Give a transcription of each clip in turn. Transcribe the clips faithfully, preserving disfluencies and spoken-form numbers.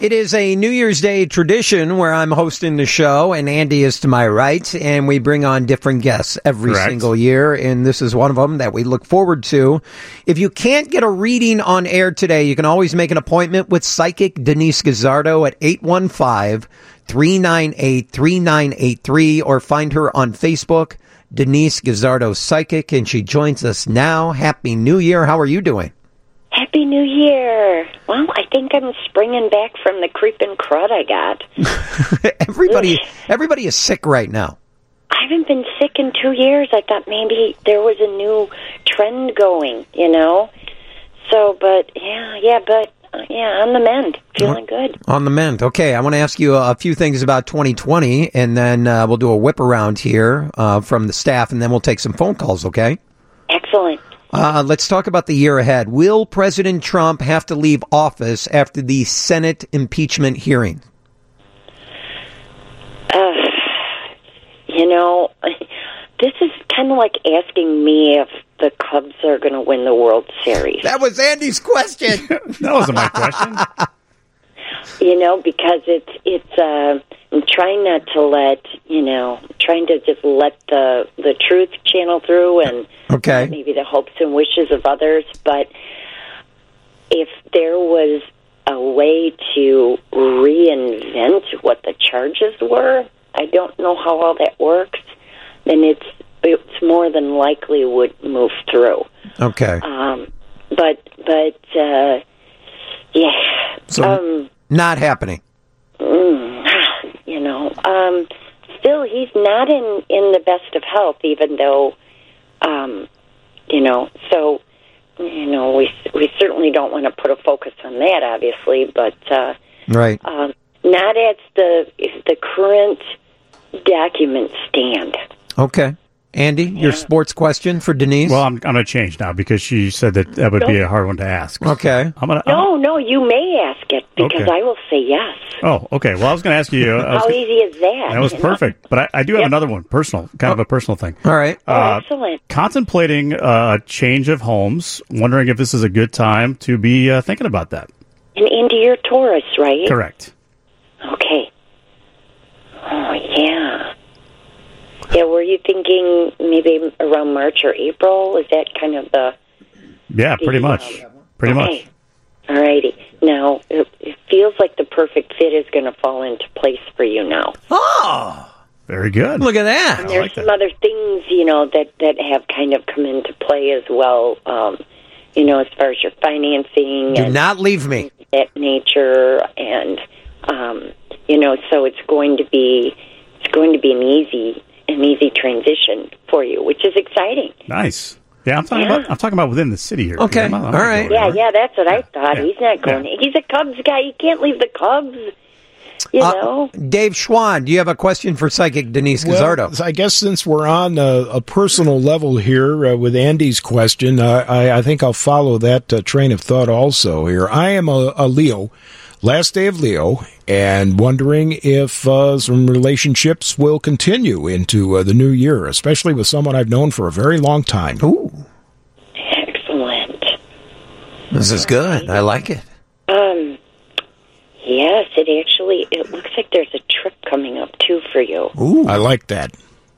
It is a New Year's Day tradition where I'm hosting the show and Andy is to my right, and we bring on different guests every Correct. single year, and this is one of them that we look forward to. If you can't get a reading on air today, you can always make an appointment with psychic Denise Gazzardo at eight one five, three nine eight, three nine eight three or find her on Facebook, Denise Gazzardo Psychic, and she joins us now. Happy New Year. How are you doing? Happy New Year. Well, I think I'm springing back from the creeping crud I got. everybody, everybody is sick right now. I haven't been sick in two years. I thought maybe there was a new trend going, you know? So, but, yeah, yeah, but, uh, yeah, on the mend. Feeling good. On the mend. Okay, I want to ask you a few things about twenty twenty, and then uh, we'll do a whip around here uh, from the staff, and then we'll take some phone calls, okay? Excellent. Uh, let's talk about the year ahead. Will President Trump have to leave office after the Senate impeachment hearing? Uh, you know, this is kind of like asking me if the Cubs are going to win the World Series. That was Andy's question. That wasn't my question. You know, because it's, it's, uh, I'm trying not to let, you know, trying to just let the, the truth channel through and okay. maybe the hopes and wishes of others. But if there was a way to reinvent what the charges were, I don't know how all that works, then it's, it's more than likely would move through. Okay. Um, but, but, uh, yeah. So, um, not happening. Mm, you know, um, still, he's not in, in the best of health, even though, um, you know, so, you know, we we certainly don't want to put a focus on that, obviously, but uh, right. um, not as the the current documents stand. Okay. Andy, Yeah. your sports question for Denise? Well, I'm, I'm going to change now because she said that that would be a hard one to ask. Okay. I'm gonna, No, no, you may ask it because Okay. I will say yes. Oh, okay. Well, I was going to ask you. I was How gonna- easy is that? That was you know? perfect. But I, I do have Yep. another one, personal, kind of a personal thing. All right. Oh, Uh, excellent. Contemplating uh, a change of homes, wondering if this is a good time to be uh, thinking about that. And into your Taurus, right? Correct. Okay. Oh, yeah. Yeah, were you thinking maybe around March or April? Is that kind of the... Yeah, pretty the, much. um, Pretty okay. much. All righty. Now, it, it feels like the perfect fit is going to fall into place for you now. Oh, Very good. look at that. And there's like some that. other things, you know, that, that have kind of come into play as well, um, you know, as far as your financing Do and not leave me. that nature. And, um, you know, so it's going to be, it's going to be an easy... an easy transition for you, which is exciting. Nice. Yeah, I'm talking Yeah. about. I'm talking about within the city here. Okay. I'm not- I'm All not right. going Yeah, anywhere. yeah, that's what I thought. Yeah. He's not going. Yeah. He's a Cubs guy. You can't leave the Cubs. You Uh, know. Dave Schwann, do you have a question for psychic Denise Gazzardo? Well, I guess since we're on a, a personal level here uh, with Andy's question, uh, I, I think I'll follow that uh, train of thought also here. I am a, a Leo, last day of Leo, and wondering if uh, some relationships will continue into uh, the new year, especially with someone I've known for a very long time. Ooh, Excellent. this is good. I like it. Um. Yes, it actually. It looks like there's a trip coming up too for you. Ooh, I like that.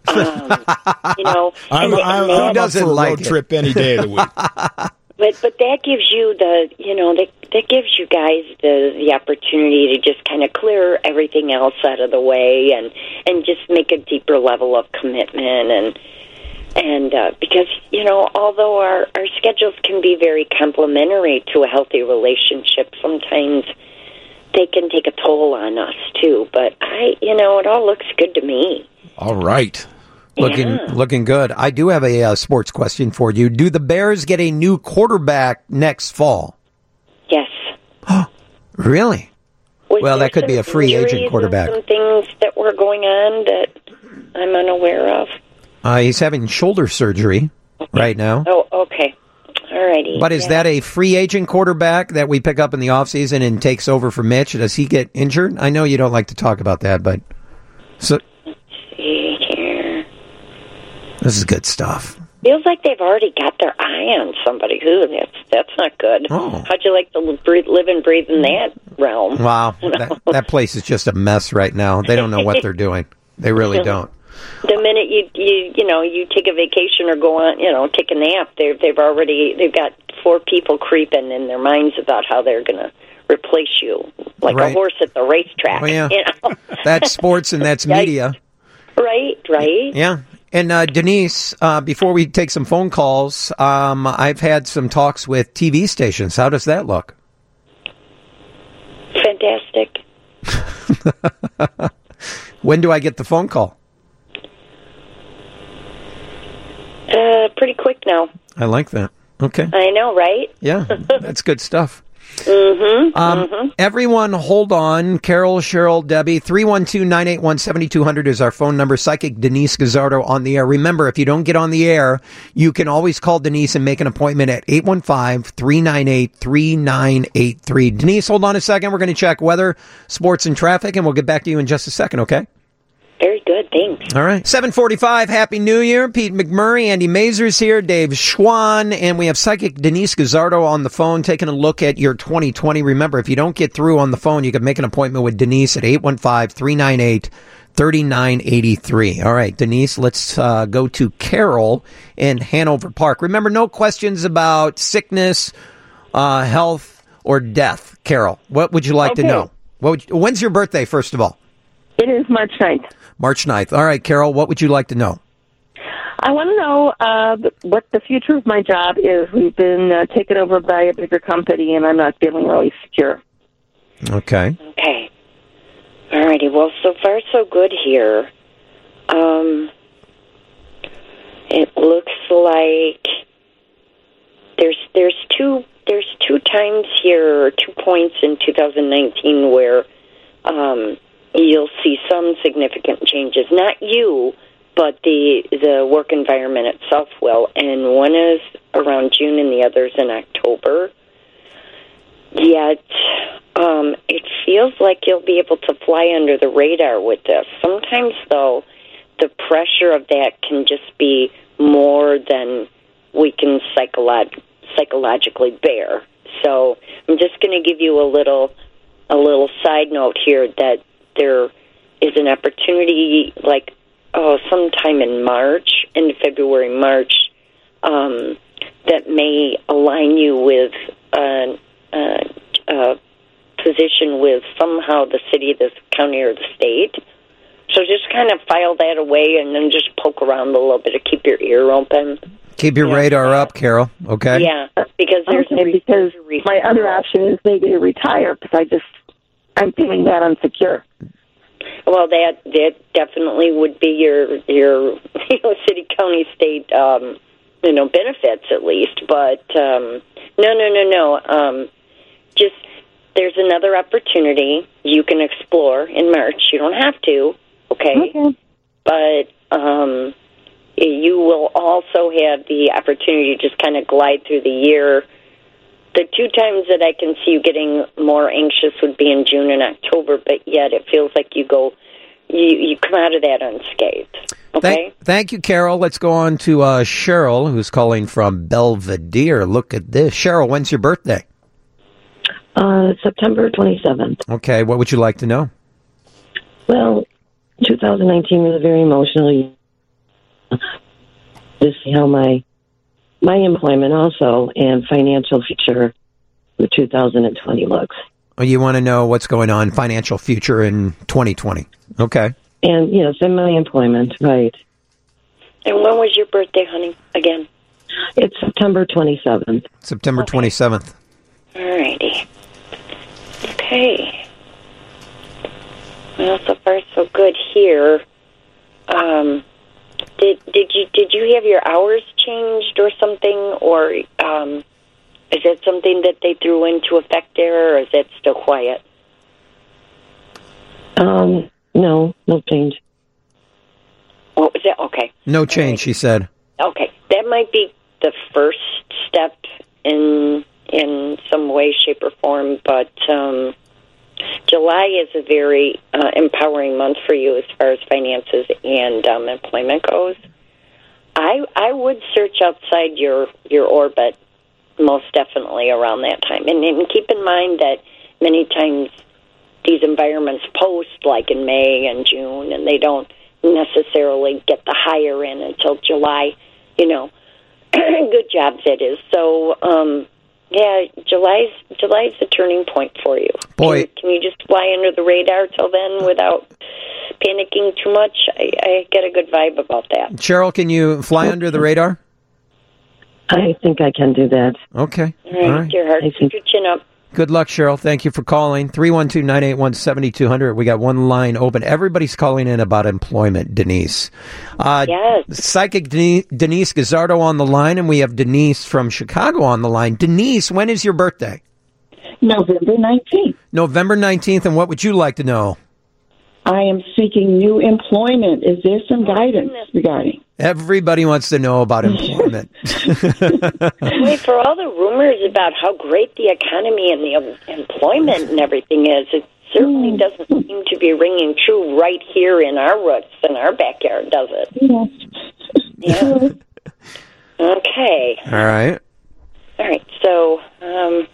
Um, you know, I'm, and- I'm, and I'm that- up doesn't for a like road it? trip any day of the week. But but that gives you the you know that that gives you guys the the opportunity to just kind of clear everything else out of the way and and just make a deeper level of commitment and and uh, because you know although our our schedules can be very complementary to a healthy relationship, sometimes they can take a toll on us too. But I you know it all looks good to me. All right. Looking Yeah. looking good. I do have a uh, sports question for you. Do the Bears get a new quarterback next fall? Yes. Really? Was Well, there that could be some a free agent injuries and quarterback. Some things that were going on that I'm unaware of. Uh, he's having shoulder surgery right now. Oh, okay. All righty. But is Yeah. that a free agent quarterback that we pick up in the offseason and takes over for Mitch? Does he get injured? I know you don't like to talk about that, but so See here. this is good stuff. Feels like they've already got their eye on somebody. Ooh, that's that's not good. Oh. How'd you like to breathe, live and breathe in that realm? Wow, that, that place is just a mess right now. They don't know what they're doing. They really don't. The minute you you you know you take a vacation or go on, you know, take a nap, they've they've already they've got four people creeping in their minds about how they're going to replace you, like Right. a horse at the racetrack. Oh, yeah. You know? That's sports and that's Yikes. media. Right, right. Yeah. And uh, Denise, uh, before we take some phone calls, um, I've had some talks with T V stations. How does that look? Fantastic. When do I get the phone call? Uh, pretty quick now. I like that. Okay. I know, right? Yeah, that's good stuff. Mm-hmm. Um, mm-hmm. Everyone, hold on. Carol, Cheryl, Debbie, three one two, nine eight one, seven two zero zero is our phone number. Psychic Denise Gazzardo on the air. Remember, if you don't get on the air, you can always call Denise and make an appointment at eight one five, three nine eight, three nine eight three. Denise, hold on a second. We're going to check weather, sports, and traffic, and we'll get back to you in just a second, okay? Very good, thanks. All right. seven forty-five, Happy New Year. Pete McMurray, Andy Mazur's here, Dave Schwann, and we have Psychic Denise Gazzardo on the phone taking a look at your twenty twenty. Remember, if you don't get through on the phone, you can make an appointment with Denise at eight one five, three nine eight, three nine eight three. All right, Denise, let's uh, go to Carol in Hanover Park. Remember, no questions about sickness, uh, health, or death. Carol, what would you like Okay. to know? What would you, when's your birthday, first of all? It is March ninth. March ninth. All right, Carol, what would you like to know? I want to know uh, what the future of my job is. We've been uh, taken over by a bigger company, and I'm not feeling really secure. Okay. Okay. All righty. Well, so far so good here. Um, it looks like there's there's two there's two times here, or two points in two thousand nineteen where um, you'll see some significant changes. Not you, but the the work environment itself will. And one is around June, and the other's in October. Yet, um, it feels like you'll be able to fly under the radar with this. Sometimes, though, the pressure of that can just be more than we can psycholog- psychologically bear. So I'm just going to give you a little a little side note here that there is an opportunity, like, oh, sometime in March, into February, March, um, that may align you with an Uh, uh, position with somehow the city, the county, or the state. So just kind of file that away and then just poke around a little bit to keep your ear open. Keep your Yeah. radar up, Carol, okay? Yeah, because there's Okay, a re- because there's a my reason. other option is maybe to retire because I just I'm feeling that insecure. Well, that that definitely would be your your you know city, county, state um, you know benefits at least. But um, no, no, no, no. Um, just there's another opportunity you can explore in March. You don't have to, okay? Okay. But um, you will also have the opportunity to just kind of glide through the year. The two times that I can see you getting more anxious would be in June and October, but yet it feels like you go, you, you come out of that unscathed. Okay? Thank, thank you, Carol. Let's go on to uh, Cheryl, who's calling from Belvedere. Look at this. Cheryl, when's your birthday? Uh, September twenty-seventh. Okay, what would you like to know? Well, two thousand nineteen was a very emotional year. To see how my my employment also and financial future for two thousand twenty looks. Oh, you want to know what's going on, financial future in twenty twenty. Okay. And, yes, in my employment, right. And when was your birthday, honey, again? It's September twenty-seventh. September Okay. twenty-seventh. All righty. Okay. Well, so far so good here. Um, did did you did you have your hours changed or something, or um, is that something that they threw into effect there, or is that still quiet? Um, no, no change. Oh, is that okay? No change, she said. Okay, that might be the first step in in some way, shape, or form. But um, July is a very uh, empowering month for you as far as finances and um, employment goes. I I would search outside your your orbit, most definitely around that time, and, and keep in mind that many times these environments post like in May and June, and they don't necessarily get the higher in until July. You know, good job that is. So, um, yeah, July's July's the turning point for you. Boy, can, can you just fly under the radar till then without panicking too much? I, I get a good vibe about that. Cheryl, can you fly under the radar? I think I can do that. Okay. All right, All right. dear heart, keep your chin up. Good luck, Cheryl. Thank you for calling. three one two, nine eight one, seven two zero zero. We got one line open. Everybody's calling in about employment, Denise. Uh, yes. Psychic Denise, Denise Gazzardo on the line, and we have Denise from Chicago on the line. Denise, when is your birthday? November nineteenth. November nineteenth, and what would you like to know? I am seeking new employment. Is there some guidance regarding? Everybody wants to know about employment. Wait, for all the rumors about how great the economy and the employment and everything is, it certainly doesn't seem to be ringing true right here in our roots, in our backyard, does it? Yes. Yeah. Okay. All right. All right. So, um,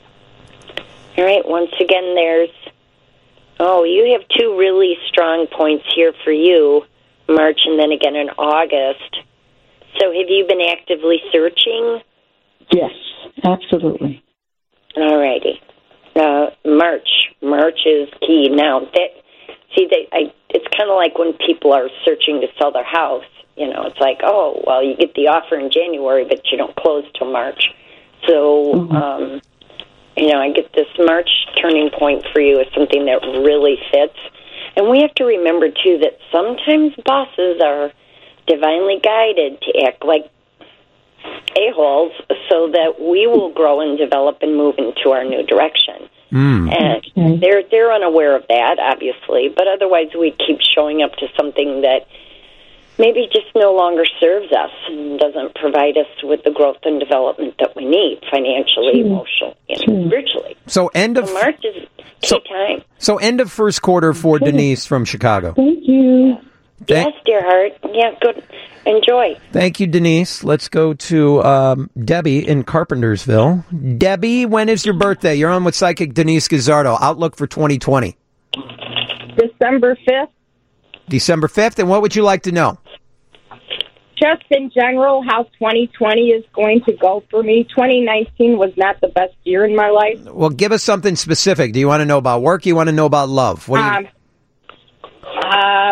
all right. Once again, there's. Oh, you have two really strong points here for you, March and then again in August. So have you been actively searching? Yes, absolutely. All righty. Uh, March. March is key. Now, that see, they, I, it's kind of like when people are searching to sell their house. You know, it's like, oh, well, you get the offer in January, but you don't close till March. So, mm-hmm. um, you know, I get this March turning point for you as something that really fits. And we have to remember, too, that sometimes bosses are divinely guided to act like a-holes so that we will grow and develop and move into our new direction. Mm. And okay. they're they're unaware of that, obviously, but otherwise we keep showing up to something that maybe just no longer serves us and doesn't provide us with the growth and development that we need financially, True. emotionally, and True. spiritually. So end of so March is key so, time. So end of first quarter for okay. Denise from Chicago. Thank you. Thank- yes, dear heart. Yeah, good. Enjoy. Thank you, Denise. Let's go to um, Debbie in Carpentersville. Debbie, when is your birthday? You're on with Psychic Denise Gazzardo. Outlook for twenty twenty. December fifth. December fifth. And what would you like to know? Just in general, how twenty twenty is going to go for me. twenty nineteen was not the best year in my life. Well, give us something specific. Do you want to know about work? You want to know about love? What do you... Um, uh,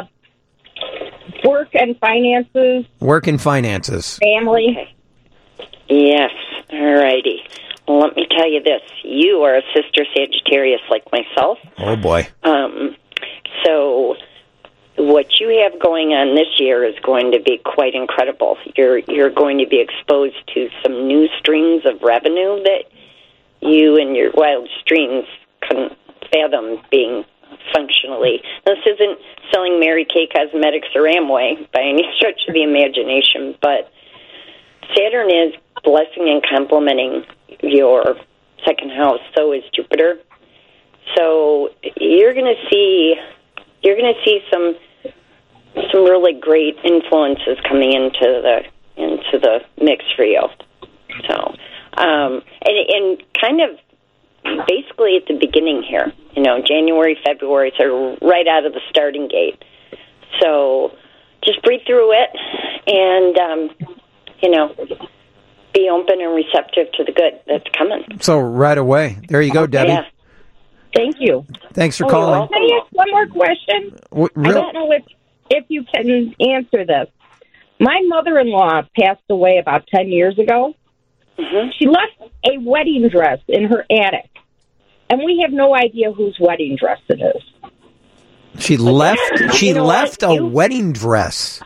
work and finances. Work and finances. Family. Okay. Yes. All righty. Well, let me tell you this. You are a sister Sagittarius like myself. Oh, boy. Um. So what you have going on this year is going to be quite incredible. You're you're going to be exposed to some new streams of revenue that you and your wildest dreams couldn't fathom being functionally. This isn't selling Mary Kay Cosmetics or Amway by any stretch of the imagination, but Saturn is blessing and complementing your second house. So is Jupiter. So you're going to see you're going to see some some really great influences coming into the into the mix for you. So um, and and kind of. Basically at the beginning here, you know, January, February, so right out of the starting gate. So just breathe through it and, um, you know, be open and receptive to the good that's coming. So right away. There you go, Debbie. Yeah. Thank you. Thanks for oh, calling. Can I ask one more question? What, I don't know if, if you can answer this. My mother-in-law passed away about ten years ago. Mm-hmm. She left a wedding dress in her attic, and we have no idea whose wedding dress it is. She left. She you know left what? a you, wedding dress.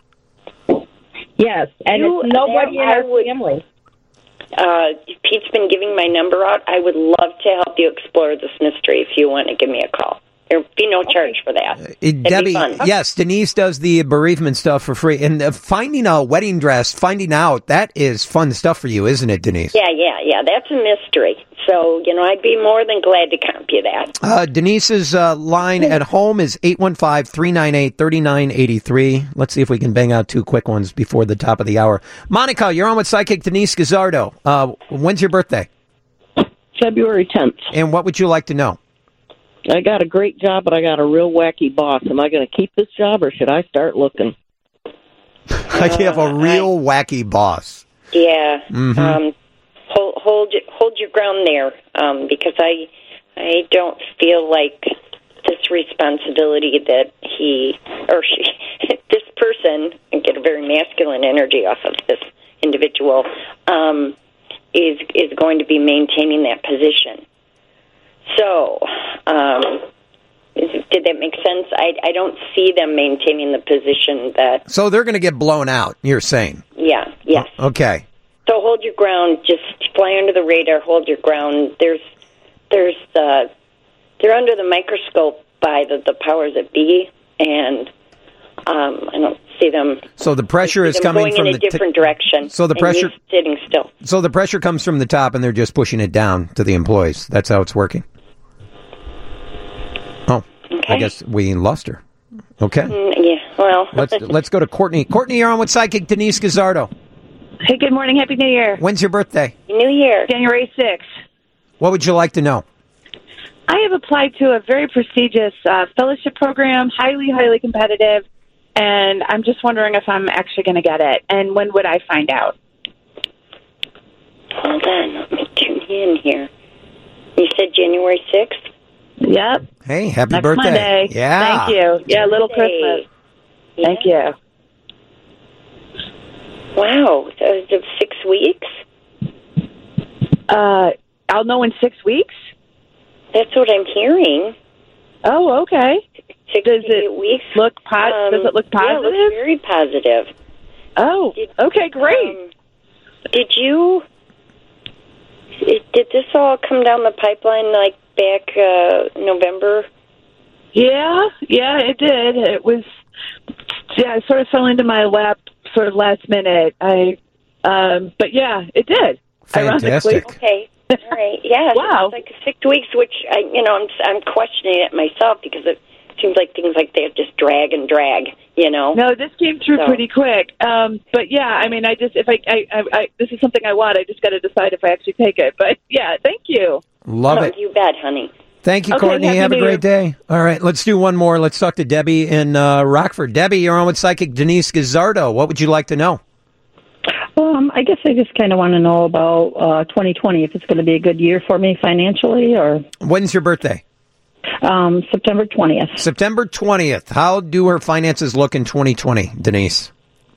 Yes, and you, it's nobody in our would, family. Uh, Pete's been giving my number out. I would love to help you explore this mystery if you want to give me a call. There'd be no charge for that. Uh, It'd Debbie, be fun. yes, Denise does the bereavement stuff for free. And uh, finding a wedding dress, finding out, that is fun stuff for you, isn't it, Denise? Yeah, yeah, yeah. That's a mystery. So, you know, I'd be more than glad to comp you that. Uh, Denise's uh, line at home is eight one five, three nine eight, three nine eight three. Let's see if we can bang out two quick ones before the top of the hour. Monica, you're on with Psychic Denise Gazzardo. Uh, when's your birthday? February tenth. And what would you like to know? I got a great job, but I got a real wacky boss. Am I going to keep this job, or should I start looking? I have a real wacky boss. Yeah. Mm-hmm. Um, hold, hold, hold your ground there, um, because I, I don't feel like this responsibility that he or she, this person, and get a very masculine energy off of this individual, um, is is going to be maintaining that position. So, um, is, did that make sense? I, I don't see them maintaining the position that... So they're going to get blown out, you're saying? Yeah, yes. Oh, okay. So hold your ground. Just fly under the radar. Hold your ground. There's, there's, uh, they're under the microscope by the, the powers that be, and um, I don't see them... So the pressure is coming going from in the... a different t- direction. So the and pressure... you're sitting still. So the pressure comes from the top, and they're just pushing it down to the employees. That's how it's working. Oh, Okay. I guess we lost her. Okay. Mm, yeah, well... let's let's go to Courtney. Courtney, you're on with Psychic Denise Gazzardo. Hey, good morning. Happy New Year. When's your birthday? New Year. January sixth. What would you like to know? I have applied to a very prestigious uh, fellowship program, highly, highly competitive, and I'm just wondering if I'm actually going to get it. And when would I find out? Hold on. Let me tune in here. You said January sixth? Yep. Hey, happy Next birthday. Monday. Yeah. Thank you. Yeah, little Birthday. Christmas. Thank you. Wow. So is it six weeks? Uh, I'll know in six weeks? That's what I'm hearing. Oh, okay. Six Does to eight it weeks. look po- Um, Does it look Yeah, it positive? looks very positive. Oh, Did- okay, great. Um, did you... Did this all come down the pipeline like back uh, November? Yeah, yeah, it did. It was, yeah, it sort of fell into my lap sort of last minute. I, um, but yeah, it did. Fantastic. Okay. All right. Yeah. Wow. It's like six weeks, which I, you know, I'm I'm questioning it myself because it seems like things like that just drag and drag. You know. No, this came through So- pretty quick. Um, but yeah, I mean, I just if I, I, I, I this is something I want. I just got to decide if I actually take it. But yeah, thank you. Love No, it. You bet, honey. Thank you, Okay, Courtney. Happy Have a New great day. All right, let's do one more. Let's talk to Debbie in uh, Rockford. Debbie, you're on with Psychic Denise Gazzardo. What would you like to know? Um, I guess I just kind of want to know about uh, twenty twenty, if it's going to be a good year for me financially, or When's your birthday? um, September twentieth. September twentieth. How do her finances look in twenty twenty, Denise?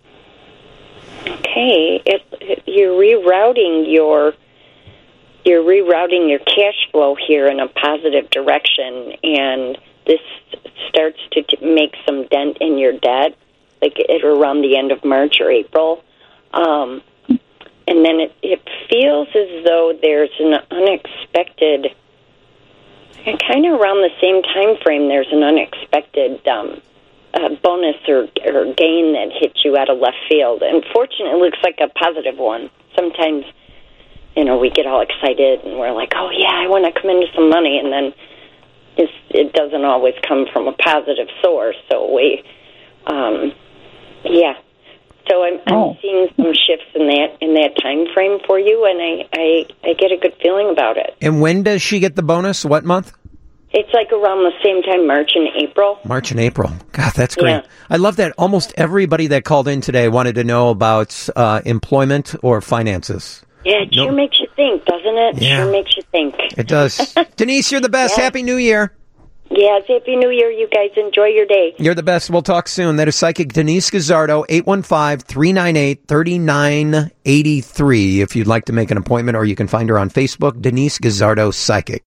Okay. It, it, you're rerouting your you're rerouting your cash flow here in a positive direction, and this starts to t- make some dent in your debt, like at around the end of March or April. Um, and then it, it feels as though there's an unexpected, kind of around the same time frame, there's an unexpected um, uh, bonus or, or gain that hits you out of left field. And fortunately, it looks like a positive one. Sometimes, you know, we get all excited and we're like, oh, yeah, I want to come into some money. And then it's, it doesn't always come from a positive source. So we, um, yeah. So I'm, I'm Oh. seeing some shifts in that in that time frame for you, and I, I, I get a good feeling about it. And when does she get the bonus? What month? It's like around the same time, March and April. March and April. God, that's great. Yeah. I love that almost everybody that called in today wanted to know about uh, employment or finances. Yeah, it sure Nope. makes you think, doesn't it? Yeah. Sure makes you think. It does. Denise, you're the best. Yeah. Happy New Year. Yes, Happy New Year, you guys. Enjoy your day. You're the best. We'll talk soon. That is Psychic Denise Gazzardo, eight one five, three nine eight, three nine eight three if you'd like to make an appointment, or you can find her on Facebook, Denise Gazzardo Psychic.